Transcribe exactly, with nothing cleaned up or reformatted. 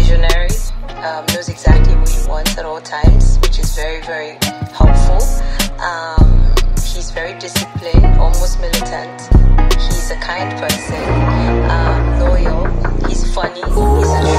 visionary, um, knows exactly what he wants at all times, which is very, very helpful. Um, he's very disciplined, almost militant. He's a kind person, um, loyal. He's funny. He's a